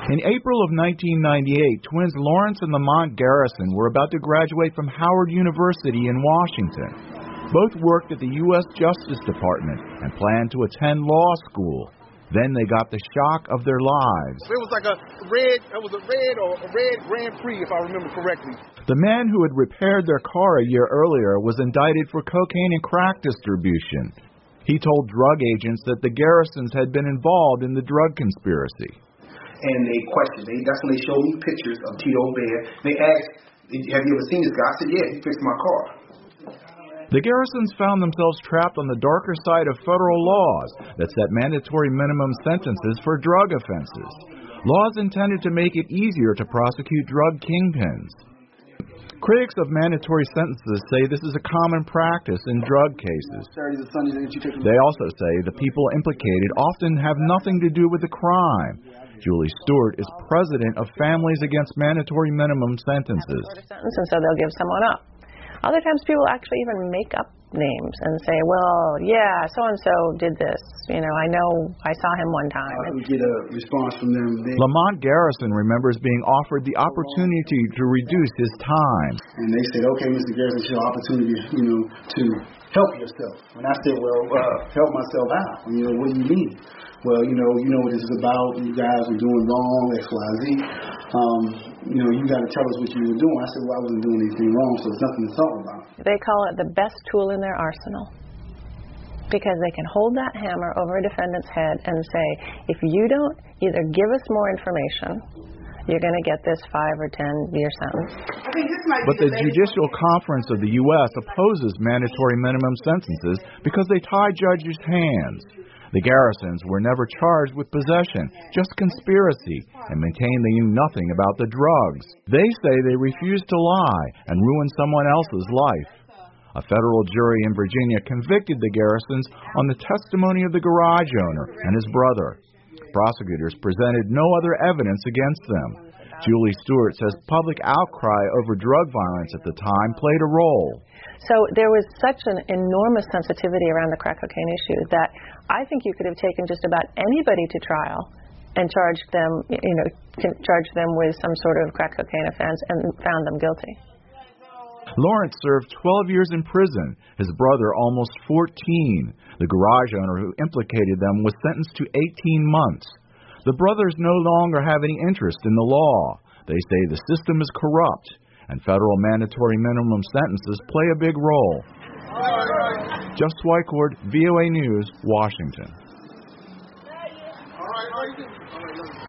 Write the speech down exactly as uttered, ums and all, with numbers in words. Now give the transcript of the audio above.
In April of nineteen ninety-eight, twins Lawrence and Lamont Garrison were about to graduate from Howard University in Washington. Both worked at the U S Justice Department and planned to attend law school. Then they got the shock of their lives. It was like a red, it was a red or a red Grand Prix, if I remember correctly. The man who had repaired their car a year earlier was indicted for cocaine and crack distribution. He told drug agents that the Garrisons had been involved in the drug conspiracy. And they questioned me. That's when they showed me pictures of Tito Band. They asked, have you ever seen this guy? I said, yeah, he fixed my car. The Garrisons found themselves trapped on the darker side of federal laws that set mandatory minimum sentences for drug offenses. Laws intended to make it easier to prosecute drug kingpins. Critics of mandatory sentences say this is a common practice in drug cases. They also say the people implicated often have nothing to do with the crime. Julie Stewart is president of Families Against Mandatory Minimum Sentences. And so they'll give someone up. Other times people actually even make up names and say, well, yeah, so-and-so did this. You know, I know I saw him one time. I get a response from them. They, Lamont Garrison remembers being offered the opportunity to reduce his time. And they said, okay, Mister Garrison, it's your opportunity, you know, to help yourself. And I said, well, uh, help myself out. You know, what do you mean? Well, you know, you know what this is about. You guys are doing wrong, X, Y, Z. Um, you know, you got to tell us what you were doing. I said, well, I wasn't doing anything wrong, so there's nothing to talk about. They call it the best tool in their arsenal because they can hold that hammer over a defendant's head and say, if you don't either give us more information, you're going to get this five or ten year sentence. But the Judicial Conference of the U S opposes mandatory minimum sentences because they tie judges' hands. The Garrisons were never charged with possession, just conspiracy, and maintained they knew nothing about the drugs. They say they refused to lie and ruin someone else's life. A federal jury in Virginia convicted the Garrisons on the testimony of the garage owner and his brother. Prosecutors presented no other evidence against them. Julie Stewart says public outcry over drug violence at the time played a role. So there was such an enormous sensitivity around the crack cocaine issue that I think you could have taken just about anybody to trial and charged them, you know, charged them with some sort of crack cocaine offense and found them guilty. Lawrence served twelve years in prison, his brother almost fourteen. The garage owner who implicated them was sentenced to eighteen months. The brothers no longer have any interest in the law. They say the system is corrupt, and federal mandatory minimum sentences play a big role. Jeff Swicord, V O A News, Washington.